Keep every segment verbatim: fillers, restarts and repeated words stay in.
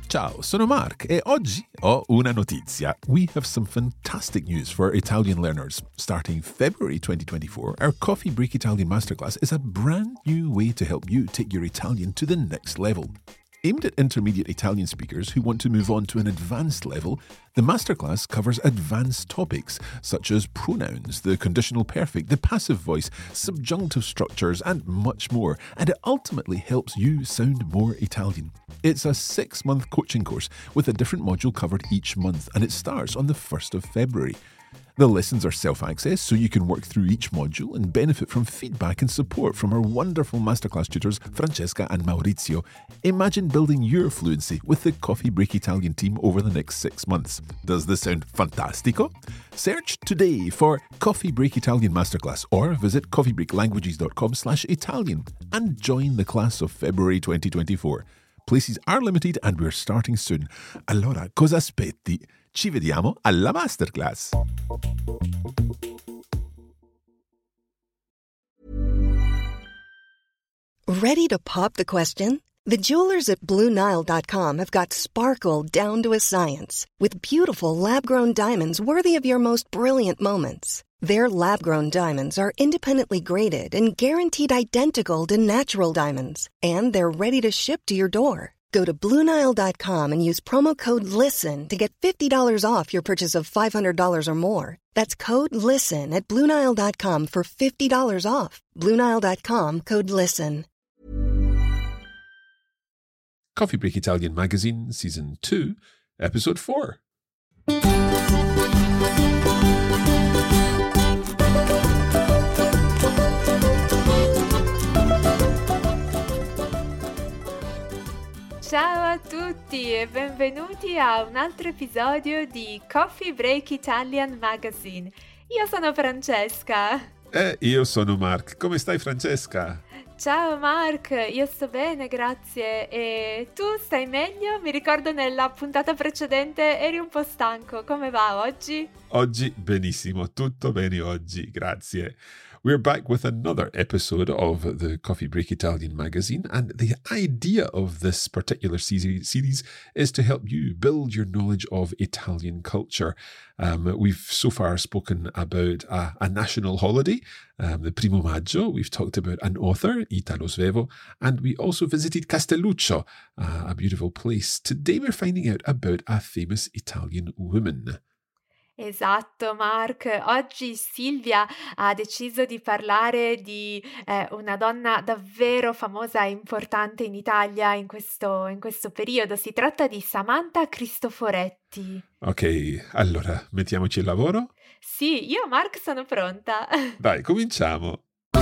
Ciao, sono Mark e oggi ho una notizia. We have some fantastic news for Italian learners. Starting February twenty twenty-four, our Coffee Break Italian Masterclass is a brand new way to help you take your Italian to the next level. Aimed at intermediate Italian speakers who want to move on to an advanced level, the masterclass covers advanced topics such as pronouns, the conditional perfect, the passive voice, subjunctive structures, and much more, and it ultimately helps you sound more Italian. It's a six-month coaching course with a different module covered each month, and it starts on the first of February. The lessons are self-access, so you can work through each module and benefit from feedback and support from our wonderful masterclass tutors, Francesca and Maurizio. Imagine building your fluency with the Coffee Break Italian team over the next six months. Does this sound fantastico? Search today for Coffee Break Italian Masterclass or visit coffeebreaklanguages.com slash Italian and join the class of February twenty twenty-four. Places are limited and we're starting soon. Allora, cosa aspetti? Ci vediamo alla masterclass! Ready to pop the question? The jewelers at Blue Nile dot com have got sparkle down to a science with beautiful lab-grown diamonds worthy of your most brilliant moments. Their lab-grown diamonds are independently graded and guaranteed identical to natural diamonds, and they're ready to ship to your door. Go to Blue Nile dot com and use promo code LISTEN to get fifty dollars off your purchase of five hundred dollars or more. That's code LISTEN at Blue Nile dot com for fifty dollars off. Blue Nile dot com, code LISTEN. Coffee Break Italian Magazine, Season two, Episode four. Ciao a tutti e benvenuti a un altro episodio di Coffee Break Italian Magazine. Io sono Francesca. E io sono Mark. Come stai, Francesca? Ciao Mark, io sto bene, grazie. E tu stai meglio? Mi ricordo nella puntata precedente eri un po' stanco. Come va oggi? Oggi benissimo, tutto bene oggi, grazie. We're back with another episode of the Coffee Break Italian Magazine, and the idea of this particular series is to help you build your knowledge of Italian culture. Um, we've so far spoken about a, a national holiday, um, the Primo Maggio. We've talked about an author, Italo Svevo, and we also visited Castelluccio, uh, a beautiful place. Today we're finding out about a famous Italian woman. Esatto, Mark. Oggi Silvia ha deciso di parlare di eh, una donna davvero famosa e importante in Italia in questo, in questo periodo. Si tratta di Samantha Cristoforetti. Ok, allora mettiamoci al lavoro? Sì, io Mark sono pronta. Dai, cominciamo.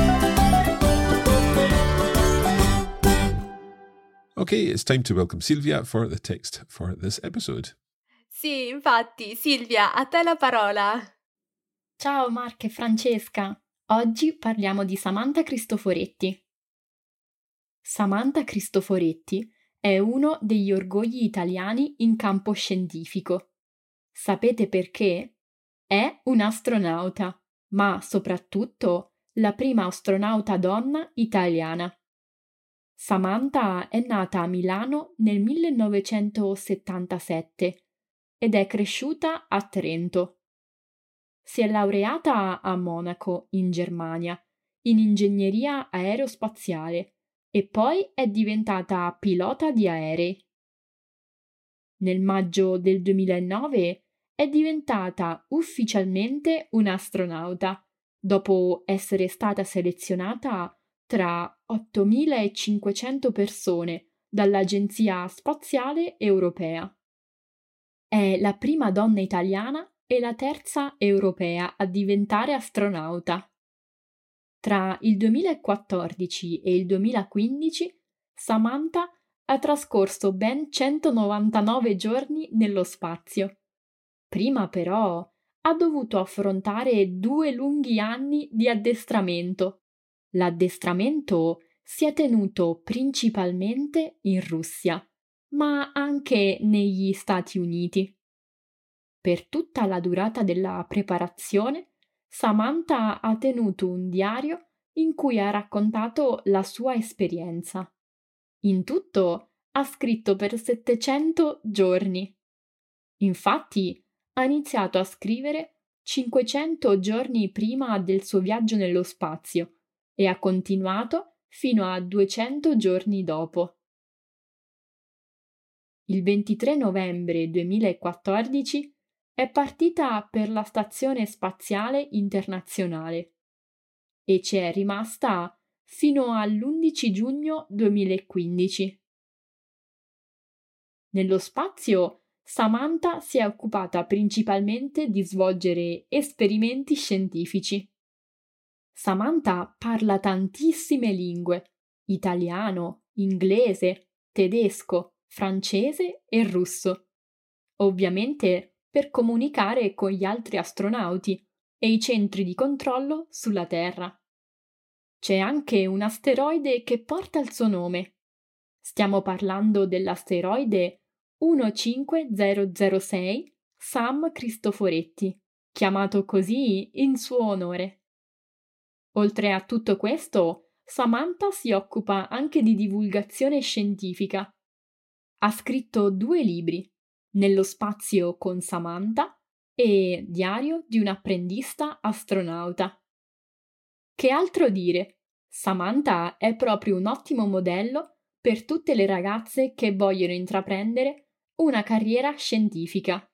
Okay, it's time to welcome Silvia for the text for this episode. Sì, infatti, Silvia, a te la parola. Ciao Mark e Francesca. Oggi parliamo di Samantha Cristoforetti. Samantha Cristoforetti è uno degli orgogli italiani in campo scientifico. Sapete perché? È un'astronauta, ma soprattutto la prima astronauta donna italiana. Samantha è nata a Milano nel millenovecentosettantasette ed è cresciuta a Trento. Si è laureata a Monaco, in Germania, in ingegneria aerospaziale e poi è diventata pilota di aerei. Nel maggio del duemilanove è diventata ufficialmente un'astronauta, dopo essere stata selezionata tra ottomilacinquecento persone dall'Agenzia Spaziale Europea. È la prima donna italiana e la terza europea a diventare astronauta. Tra il duemilaquattordici e il duemilaquindici, Samantha ha trascorso ben centonovantanove giorni nello spazio. Prima però ha dovuto affrontare due lunghi anni di addestramento. L'addestramento si è tenuto principalmente in Russia, ma anche negli Stati Uniti. Per tutta la durata della preparazione, Samantha ha tenuto un diario in cui ha raccontato la sua esperienza. In tutto ha scritto per settecento giorni. Infatti, ha iniziato a scrivere cinquecento giorni prima del suo viaggio nello spazio e ha continuato fino a duecento giorni dopo. Il ventitré novembre duemilaquattordici è partita per la Stazione Spaziale Internazionale e ci è rimasta fino all'undici giugno duemilaquindici. Nello spazio, Samantha si è occupata principalmente di svolgere esperimenti scientifici. Samantha parla tantissime lingue: italiano, inglese, tedesco, francese e russo. Ovviamente per comunicare con gli altri astronauti e i centri di controllo sulla Terra. C'è anche un asteroide che porta il suo nome. Stiamo parlando dell'asteroide uno cinque zero zero sei Sam Cristoforetti, chiamato così in suo onore. Oltre a tutto questo, Samantha si occupa anche di divulgazione scientifica. Ha scritto due libri, Nello spazio con Samantha e Diario di un apprendista astronauta. Che altro dire? Samantha è proprio un ottimo modello per tutte le ragazze che vogliono intraprendere una carriera scientifica.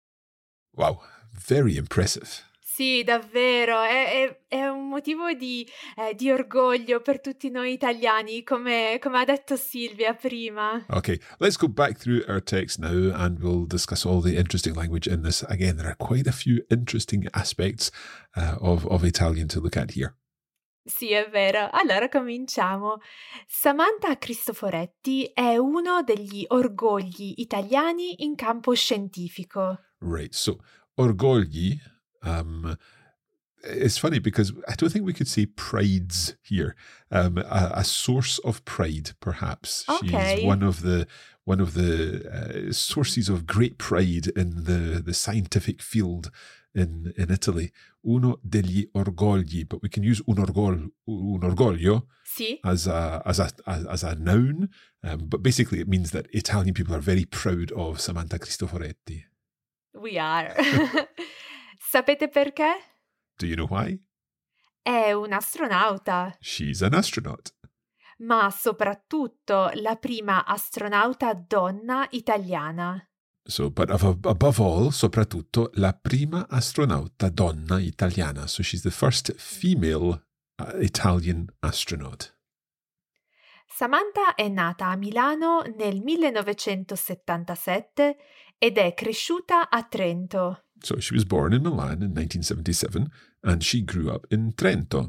Wow, very impressive. Sì, davvero, è, è- è un motivo di, eh, di orgoglio per tutti noi italiani, come, come ha detto Silvia prima. Okay, let's go back through our text now and we'll discuss all the interesting language in this. Again, there are quite a few interesting aspects uh, of, of Italian to look at here. Sì, è vero. Allora cominciamo. Samantha Cristoforetti è uno degli orgogli italiani in campo scientifico. Right, so orgogli, um, it's funny because I don't think we could say prides here. Um, a, a source of pride, perhaps. Okay. She's one of the one of the uh, sources of great pride in the, the scientific field in, in Italy. Uno degli orgogli, but we can use un, orgol, un orgoglio Sì? as a as a as, as a noun, um, but basically it means that Italian people are very proud of Samantha Cristoforetti. We are. Sapete perché? Do you know why? È un'astronauta, She's an astronaut. ma soprattutto la prima astronauta donna italiana. So, but above, above all, soprattutto, la prima astronauta donna italiana. So she's the first female uh, Italian astronaut. Samantha è nata a Milano nel millenovecentosettantasette ed è cresciuta a Trento. So she was born in Milan in nineteen seventy-seven and she grew up in Trento.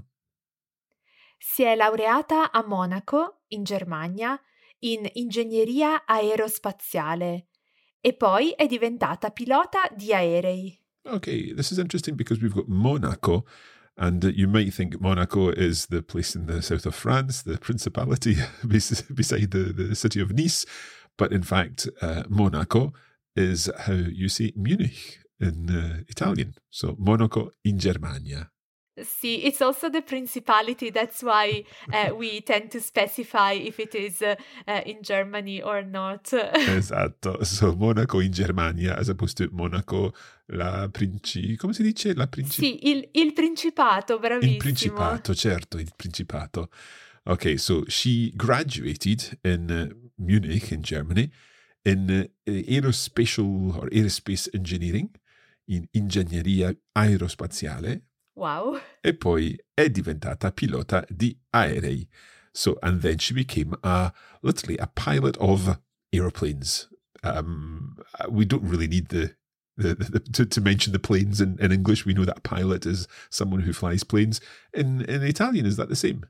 Si è laureata a Monaco, in Germania, in ingegneria aerospaziale e poi è diventata pilota di aerei. Okay, this is interesting because we've got Monaco, and uh, you might think Monaco is the place in the south of France, the principality bes- beside the, the city of Nice, but in fact, uh, Monaco is how you say Munich in uh, Italian. So Monaco in Germania. Sì, it's also the principality, that's why uh, we tend to specify if it is uh, uh, in Germany or not. Esatto, so Monaco in Germania as opposed to Monaco la princi... come si dice? La princi... Sì, il, il Principato, bravissimo. Il Principato, certo, il Principato. Okay, so she graduated in uh, Munich in Germany in uh, aerospatial or aerospace engineering, in ingegneria aerospaziale, Wow. e poi è diventata pilota di aerei. So, and then she became a, literally a pilot of aeroplanes. Um, we don't really need the, the, the to, to mention the planes in, in English. We know that a pilot is someone who flies planes. In, in Italian, is that the same?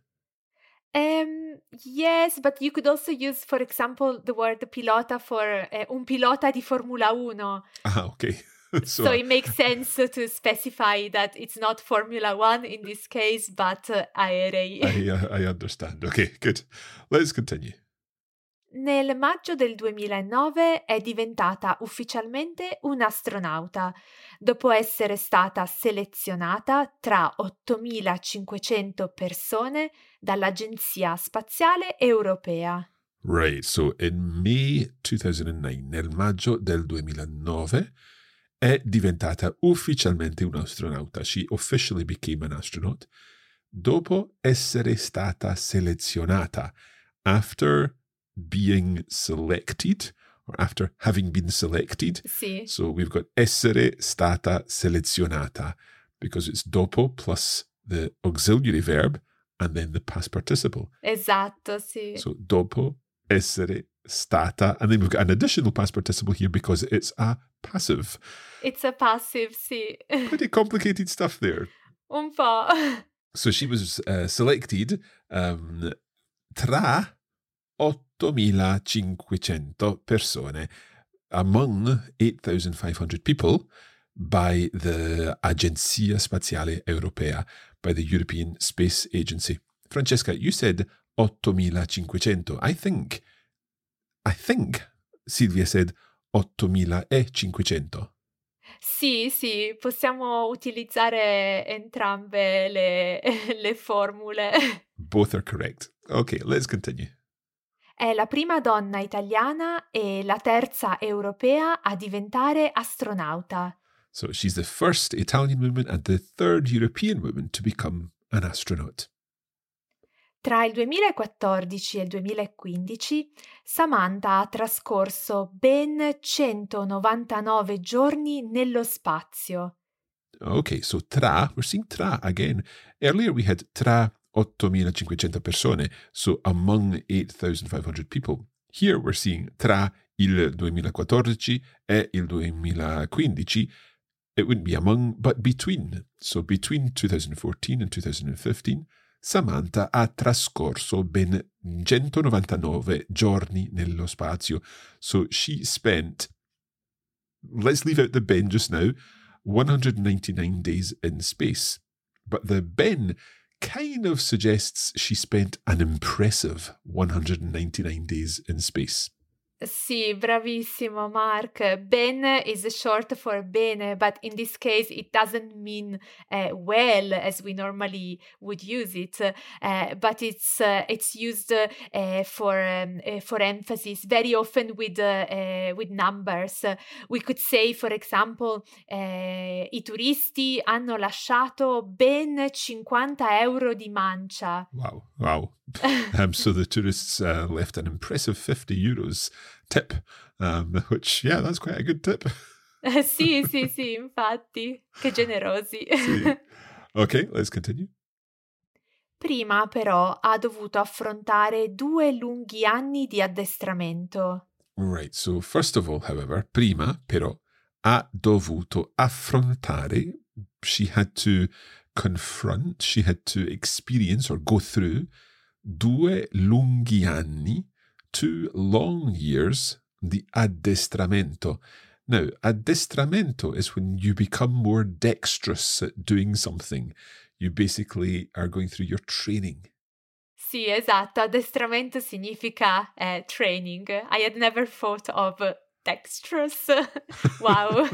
Um, yes, but you could also use, for example, the word pilota for uh, un pilota di Formula uno. Ah, okay. So, so it makes sense to specify that it's not Formula One in this case, but uh, aerei. I, uh, I understand. Okay, good. Let's continue. Nel maggio del duemilanove è diventata ufficialmente un'astronauta, dopo essere stata selezionata tra ottomilacinquecento persone dall'Agenzia Spaziale Europea. Right, so in May two thousand nine, nel maggio del duemilanove, è diventata ufficialmente un'astronauta. She officially became an astronaut dopo essere stata selezionata, after being selected, or after having been selected. Sì. So we've got essere stata selezionata, because it's dopo plus the auxiliary verb and then the past participle. Esatto, sì. So dopo essere stata, and then we've got an additional past participle here because it's a passive. It's a passive, sì. Pretty complicated stuff there. Un po'. So she was uh, selected um, tra ottomilacinquecento persone, among eight thousand five hundred people, by the Agenzia Spaziale Europea, by the European Space Agency. Francesca, you said ottomilacinquecento. I think, I think Silvia said ottomilacinquecento. Sì, sì, possiamo utilizzare entrambe le, le formule. Both are correct. Okay, let's continue. È la prima donna italiana e la terza europea a diventare astronauta. So she's the first Italian woman and the third European woman to become an astronaut. Tra il duemilaquattordici e il duemilaquindici, Samantha ha trascorso ben centonovantanove giorni nello spazio. Okay, so tra, we're seeing tra again. Earlier we had tra ottomilacinquecento persone, so among eight thousand five hundred people. Here we're seeing tra il duemilaquattordici e il duemilaquindici. It wouldn't be among, but between. So between two thousand fourteen and two thousand fifteen, Samantha ha trascorso ben centonovantanove giorni nello spazio. So she spent, let's leave out the ben just now, one hundred ninety-nine days in space. But the ben kind of suggests she spent an impressive one hundred ninety-nine days in space. Sì, bravissimo Mark. Ben is short for bene, but in this case it doesn't mean uh, well as we normally would use it, uh, but it's uh, it's used uh, for um, uh, for emphasis very often with uh, uh, with numbers. We could say, for example, uh, i turisti hanno lasciato ben cinquanta euro di mancia. Wow, wow. um, so the tourists uh, left an impressive fifty euros tip, um, which, yeah, that's quite a good tip. Sì, sì, sì, infatti. Che generosi. Sì. Okay, let's continue. Prima però ha dovuto affrontare due lunghi anni di addestramento. Right, so first of all, however, prima però ha dovuto affrontare, she had to confront, she had to experience or go through due lunghi anni, two long years, di addestramento. Now, addestramento is when you become more dexterous at doing something. You basically are going through your training. Sì, esatto, addestramento significa eh, training. I had never thought of dexterous. Wow.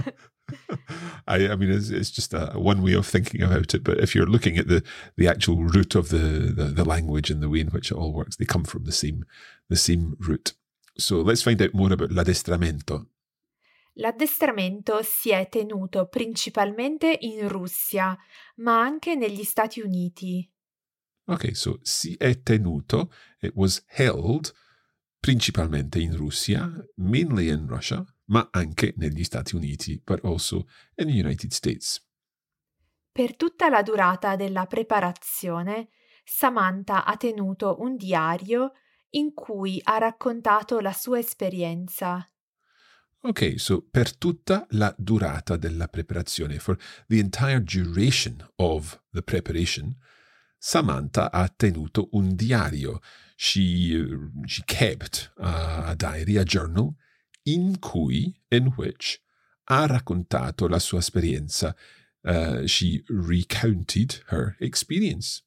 I, I mean, it's, it's just a, one way of thinking about it, but if you're looking at the, the actual root of the, the, the language and the way in which it all works, they come from the same, the same root. So let's find out more about l'addestramento. L'addestramento si è tenuto principalmente in Russia, ma anche negli Stati Uniti. Okay, so si è tenuto, it was held principalmente in Russia, mainly in Russia, ma anche negli Stati Uniti, but also in the United States. Per tutta la durata della preparazione, Samantha ha tenuto un diario in cui ha raccontato la sua esperienza. Okay, so per tutta la durata della preparazione, for the entire duration of the preparation, Samantha ha tenuto un diario. She, she kept a, a diary, a journal, in cui, in which, ha raccontato la sua esperienza. Uh, she recounted her experience.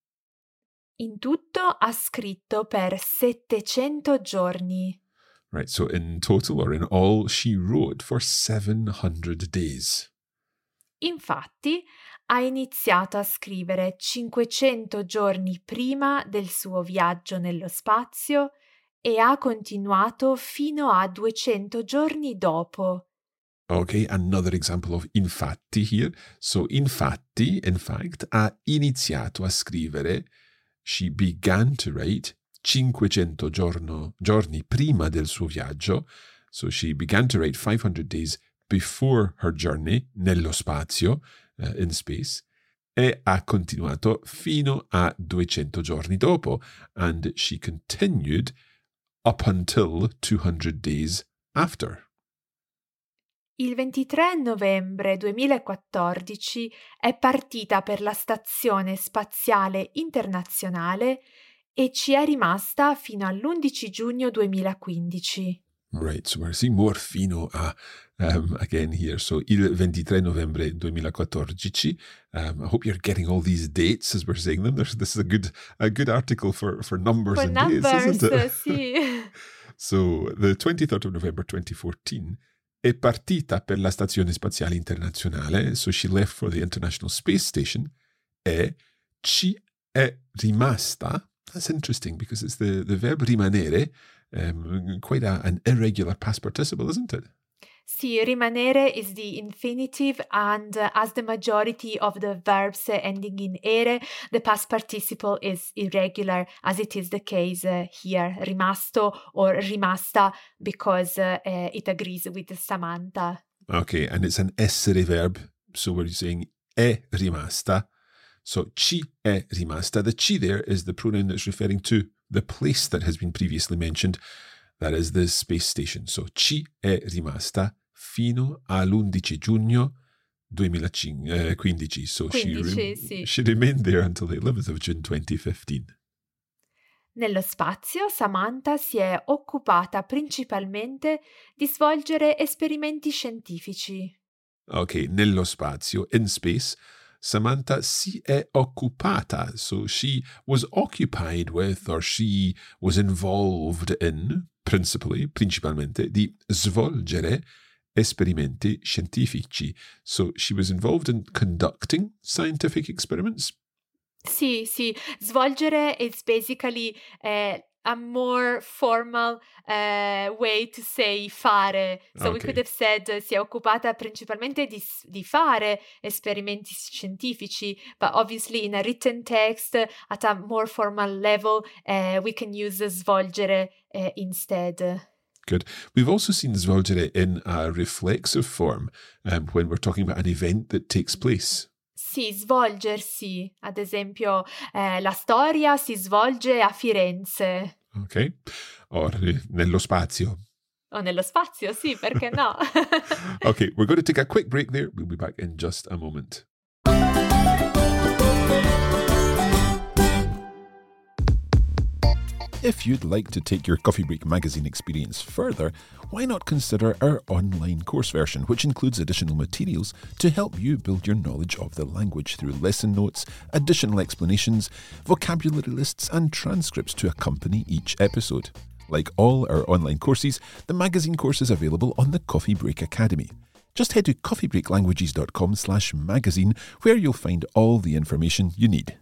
In tutto ha scritto per settecento giorni. Right, so in total or in all, she wrote for seven hundred days. Infatti, ha iniziato a scrivere cinquecento giorni prima del suo viaggio nello spazio e ha continuato fino a duecento giorni dopo. Okay, another example of infatti here. So infatti, in fact, ha iniziato a scrivere. She began to write cinquecento giorno, giorni prima del suo viaggio. So she began to write five hundred days before her journey, nello spazio, uh, in space, e ha continuato fino a duecento giorni dopo, and she continued up until two hundred days after. Il ventitré novembre duemilaquattordici è partita per la Stazione Spaziale Internazionale e ci è rimasta fino all'undici giugno duemilaquindici. Right, so we're seeing more fino a um, again here. So il ventitré novembre duemilaquattordici. Um, I hope you're getting all these dates as we're saying them. There's, this is a good a good article for, for numbers For and numbers, days, isn't it? sì. So the twenty-third of November twenty fourteen è partita per la Stazione Spaziale Internazionale. So she left for the International Space Station. E ci è rimasta. That's interesting because it's the, the verb rimanere. Um, quite a, an irregular past participle, isn't it? Sì, rimanere is the infinitive, and uh, as the majority of the verbs uh, ending in ere, the past participle is irregular, as it is the case uh, here, rimasto or rimasta, because uh, uh, it agrees with Samantha. Okay, and it's an essere verb, so we're saying è rimasta. So ci è rimasta. The ci there is the pronoun that's referring to the place that has been previously mentioned. That is the space station. So ci è rimasta fino all'undici giugno duemilaquindici. So quindici, she, re- sì. she remained there until the eleventh of June twenty fifteen. Nello spazio, Samantha si è occupata principalmente di svolgere esperimenti scientifici. Okay, nello spazio, in space, Samantha si è occupata. So she was occupied with, or she was involved in, principally, principalmente, di svolgere esperimenti scientifici. So she was involved in conducting scientific experiments. Sì, sì, svolgere is basically uh, a more formal uh, way to say fare. So we Okay. could have said uh, si è occupata principalmente di, s- di fare esperimenti scientifici, but obviously in a written text uh, at a more formal level uh, we can use uh, svolgere uh, instead. Good. We've also seen svolgere in a reflexive form um, when we're talking about an event that takes place. Sì, svolgersi, ad esempio eh, la storia si svolge a Firenze Okay? Or eh, nello spazio. o nello spazio, sì, perché no? Okay, we're going to take a quick break there. We'll be back in just a moment. If you'd like to take your Coffee Break magazine experience further, why not consider our online course version, which includes additional materials to help you build your knowledge of the language through lesson notes, additional explanations, vocabulary lists, and transcripts to accompany each episode. Like all our online courses, the magazine course is available on the Coffee Break Academy. Just head to coffeebreaklanguages.com slash magazine, where you'll find all the information you need.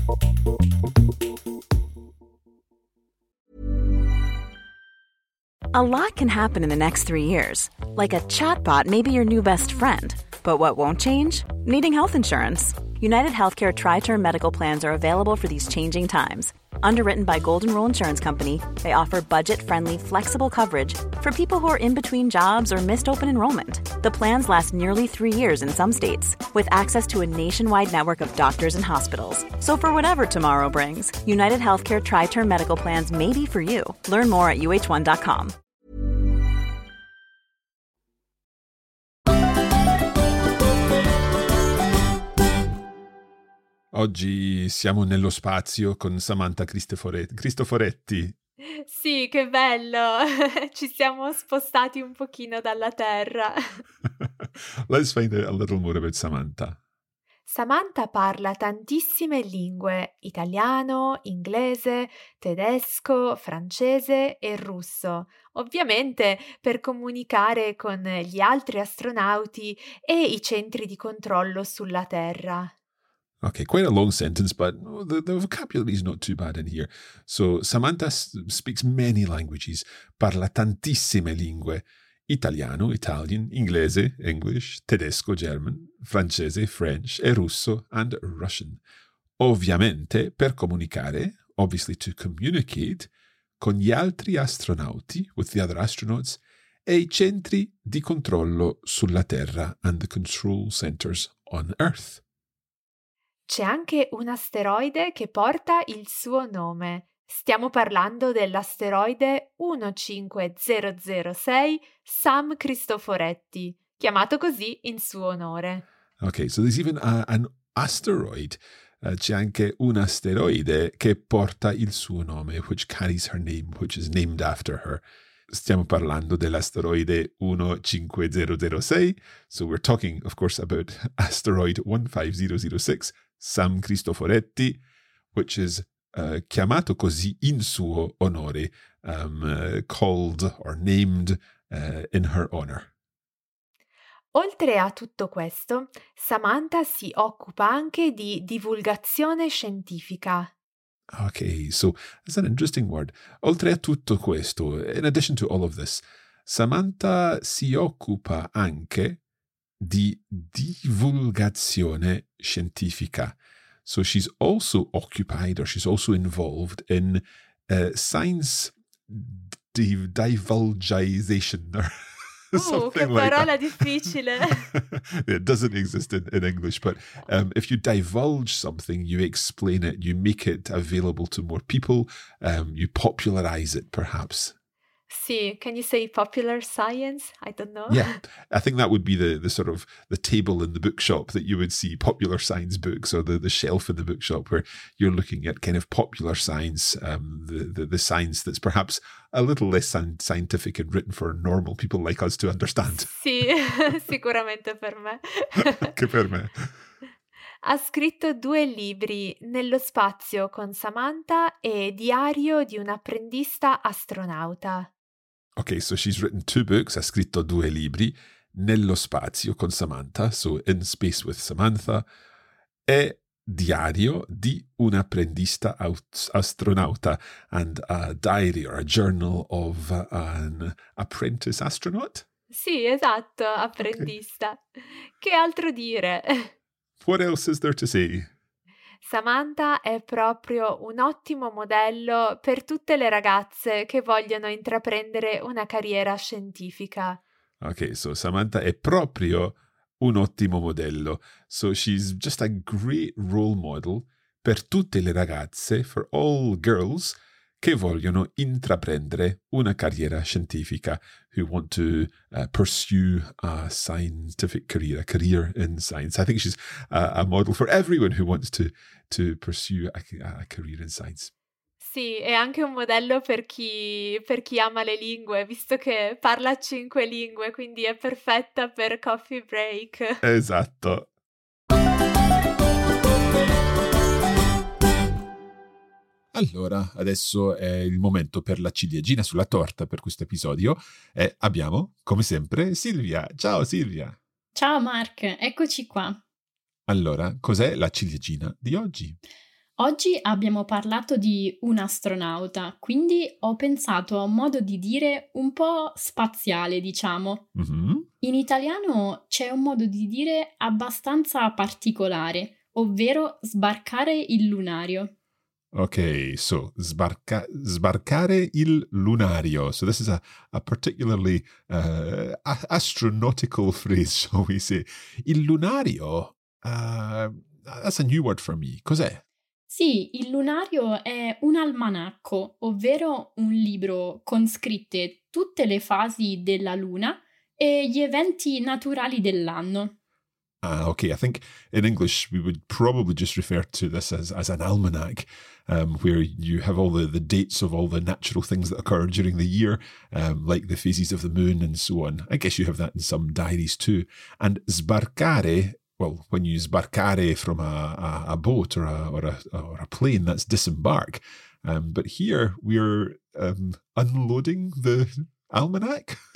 A lot can happen in the next three years. Like a chatbot may be your new best friend. But what won't change? Needing health insurance. United Healthcare Tri-Term Medical Plans are available for these changing times. Underwritten by Golden Rule Insurance Company, they offer budget-friendly, flexible coverage for people who are in between jobs or missed open enrollment. The plans last nearly three years in some states, with access to a nationwide network of doctors and hospitals. So for whatever tomorrow brings, United Healthcare Tri-Term Medical Plans may be for you. Learn more at U H one dot com. Oggi siamo nello spazio con Samantha Cristofore- Cristoforetti. Sì, che bello! Ci siamo spostati un pochino dalla Terra. Let's find out a little more about Samantha. Samantha parla tantissime lingue: italiano, inglese, tedesco, francese e russo, ovviamente per comunicare con gli altri astronauti e i centri di controllo sulla Terra. Okay, quite a long sentence, but the, the vocabulary is not too bad in here. So Samantha s- speaks many languages, parla tantissime lingue. Italiano, Italian, inglese, English, tedesco, German, francese, French, e russo, and Russian. Ovviamente per comunicare, obviously to communicate, con gli altri astronauti, with the other astronauts, e i centri di controllo sulla Terra and the control centers on Earth. C'è anche un asteroide che porta il suo nome. Stiamo parlando dell'asteroide uno cinque zero zero sei Sam Cristoforetti, chiamato così in suo onore. Okay, so there's even a, an asteroid. Uh, c'è anche un asteroide che porta il suo nome, which carries her name, which is named after her. Stiamo parlando dell'asteroide uno cinque zero zero sei. So we're talking, of course, about asteroid one five zero zero six, Sam Cristoforetti, which is uh, chiamato così in suo onore, um, uh, called or named uh, in her honor. Oltre a tutto questo, Samantha si occupa anche di divulgazione scientifica. Okay, so that's an interesting word. Oltre a tutto questo, in addition to all of this, Samantha si occupa anche di divulgazione scientifica. So she's also occupied or she's also involved in uh, science div- divulgization or Uh, something che like parola that. difficile! It doesn't exist in, in English, but um, if you divulge something, you explain it, you make it available to more people, um, you popularize it, perhaps. Sì, can you say popular science? I don't know. Yeah, I think that would be the, the sort of the table in the bookshop that you would see popular science books, or the, the shelf in the bookshop where you're looking at kind of popular science, um, the, the, the science that's perhaps a little less sci- scientific and written for normal people like us to understand. Sì, sicuramente per me. Che per me. Ha scritto due libri, Nello spazio con Samantha e Diario di un apprendista astronauta. Okay, so she's written two books, ha scritto due libri, Nello spazio con Samantha, so In Space with Samantha, e Diario di un apprendista aut- astronauta, and a diary or a journal of an apprentice astronaut. Sì, esatto, apprendista. Che altro dire? What else is there to say? Samantha è proprio un ottimo modello per tutte le ragazze che vogliono intraprendere una carriera scientifica. Okay, so Samantha è proprio un ottimo modello. So she's just a great role model per tutte le ragazze, for all girls che vogliono intraprendere una carriera scientifica, who want to uh, pursue a scientific career, a career in science. I think she's a, a model for everyone who wants to, to pursue a, a career in science. Sì, è anche un modello per chi, per chi ama le lingue, visto che parla cinque lingue, quindi è perfetta per coffee break. Esatto. Allora, adesso è il momento per la ciliegina sulla torta per questo episodio e abbiamo, come sempre, Silvia. Ciao Silvia! Ciao Mark, eccoci qua. Allora, cos'è la ciliegina di oggi? Oggi abbiamo parlato di un astronauta, quindi ho pensato a un modo di dire un po' spaziale, diciamo. Mm-hmm. In italiano c'è un modo di dire abbastanza particolare, ovvero sbarcare il lunario. Okay, so sbarca- sbarcare il lunario. So this is a, a particularly uh, a- astronautical phrase, shall we say. Il lunario, uh, that's a new word for me. Cos'è? Sì, il lunario è un almanacco, ovvero un libro con scritte tutte le fasi della luna e gli eventi naturali dell'anno. Ah, okay. I think in English we would probably just refer to this as, as an almanac, um, where you have all the, the dates of all the natural things that occur during the year, um, like the phases of the moon and so on. I guess you have that in some diaries too. And sbarcare, well, when you sbarcare from a, a, a boat or a, or, a, or a plane, that's disembark. Um, but here we're um, unloading the almanac.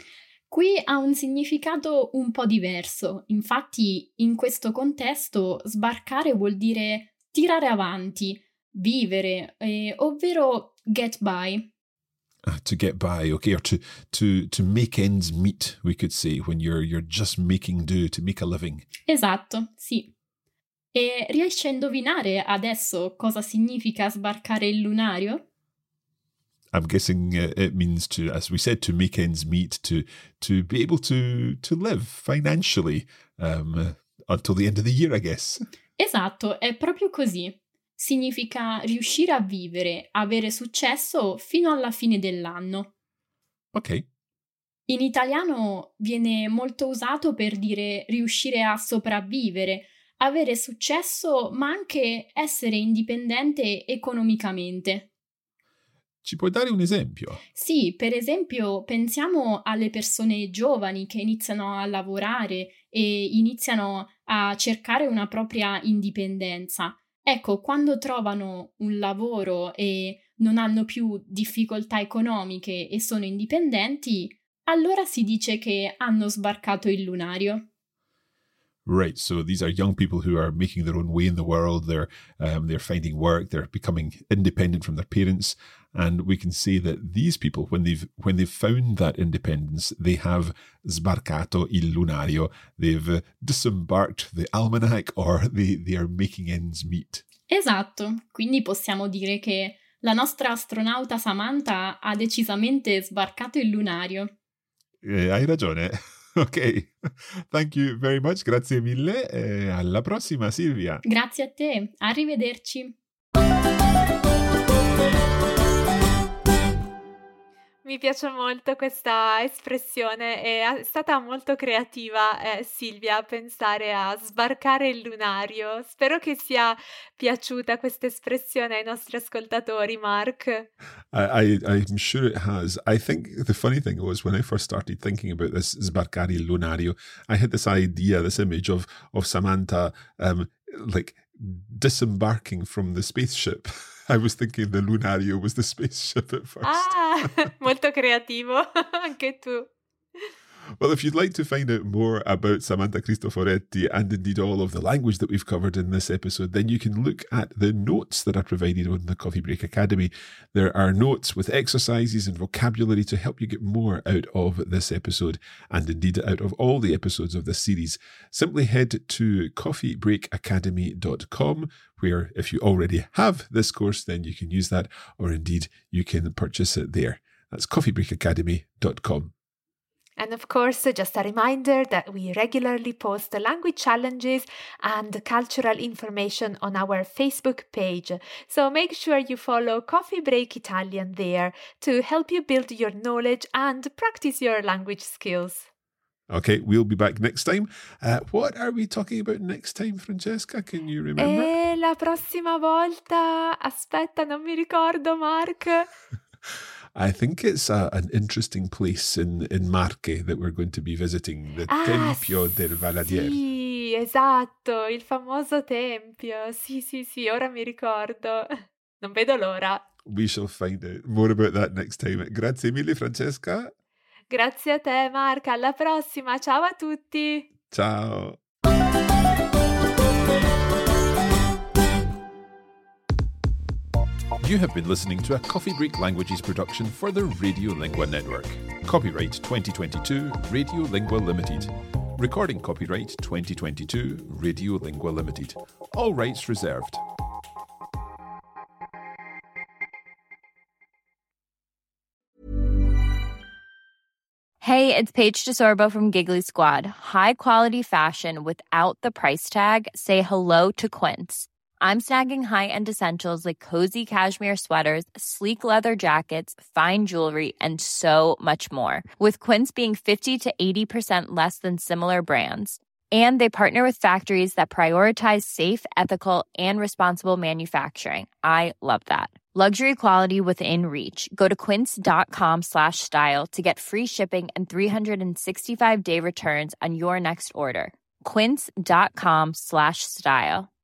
Qui ha un significato un po' diverso, infatti in questo contesto sbarcare vuol dire tirare avanti, vivere, eh, ovvero get by. Uh, to get by, okay, or to, to, to make ends meet, we could say, when you're, you're just making do, to make a living. Esatto, sì. E riesci a indovinare adesso cosa significa sbarcare il lunario? I'm guessing uh, it means to, as we said, to make ends meet, to to be able to to live financially um, uh, until the end of the year, I guess. Esatto, è proprio così. Significa riuscire a vivere, avere successo fino alla fine dell'anno. Ok. In italiano viene molto usato per dire riuscire a sopravvivere, avere successo, ma anche essere indipendente economicamente. Ci puoi dare un esempio? Sì, per esempio pensiamo alle persone giovani che iniziano a lavorare e iniziano a cercare una propria indipendenza. Ecco, quando trovano un lavoro e non hanno più difficoltà economiche e sono indipendenti, allora si dice che hanno sbarcato il lunario. Right, so these are young people who are making their own way in the world. They're um, they're finding work. They're becoming independent from their parents, and we can say that these people, when they've when they've found that independence, they have sbarcato il lunario. They've uh, disembarked the almanac, or they they are making ends meet. Esatto. Quindi possiamo dire che la nostra astronauta Samantha ha decisamente sbarcato il lunario. Eh, hai ragione. Ok, thank you very much, grazie mille e alla prossima Silvia. Grazie a te, arrivederci. Mi piace molto questa espressione, è stata molto creativa eh, Silvia a pensare a sbarcare il lunario. Spero che sia piaciuta questa espressione ai nostri ascoltatori, Mark. I, I, I'm sure it has. I think the funny thing was when I first started thinking about this sbarcare il lunario, I had this idea, this image of, of Samantha um, like disembarking from the spaceship. I was thinking the lunario was the spaceship at first. Ah, molto creativo, anche tu. Well, if you'd like to find out more about Samantha Cristoforetti and indeed all of the language that we've covered in this episode, then you can look at the notes that are provided on the Coffee Break Academy. There are notes with exercises and vocabulary to help you get more out of this episode and indeed out of all the episodes of this series. Simply head to coffee break academy dot com, where if you already have this course, then you can use that, or indeed you can purchase it there. That's coffee break academy dot com. And of course, just a reminder that we regularly post language challenges and cultural information on our Facebook page. So make sure you follow Coffee Break Italian there to help you build your knowledge and practice your language skills. Okay, we'll be back next time. Uh, what are we talking about next time, Francesca? Can you remember? E la prossima volta... Aspetta, non mi ricordo, Mark. I think it's a, an interesting place in, in Marche that we're going to be visiting, the ah, Tempio del Valadier. Sì, esatto, il famoso tempio. Sì, sì, sì, ora mi ricordo. Non vedo l'ora. We shall find out more about that next time. Grazie mille, Francesca. Grazie a te, Marca. Alla prossima. Ciao a tutti. Ciao. You have been listening to a Coffee Break Languages production for the Radiolingua Network. Copyright twenty twenty-two, Radiolingua Limited. Recording copyright twenty twenty-two, Radiolingua Limited. All rights reserved. Hey, it's Paige DeSorbo from Giggly Squad. High quality fashion without the price tag. Say hello to Quince. I'm snagging high-end essentials like cozy cashmere sweaters, sleek leather jackets, fine jewelry, and so much more. With Quince being fifty to eighty percent less than similar brands. And they partner with factories that prioritize safe, ethical, and responsible manufacturing. I love that. Luxury quality within reach. Go to quince.com slash style to get free shipping and three sixty-five day returns on your next order. Quince.com slash style.